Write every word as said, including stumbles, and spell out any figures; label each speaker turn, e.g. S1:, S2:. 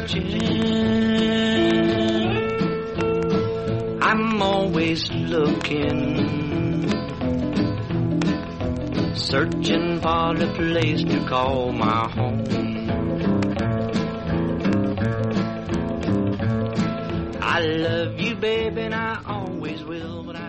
S1: searching. I'm always looking, searching for the place to call my home. I love you, baby, and I always will, but I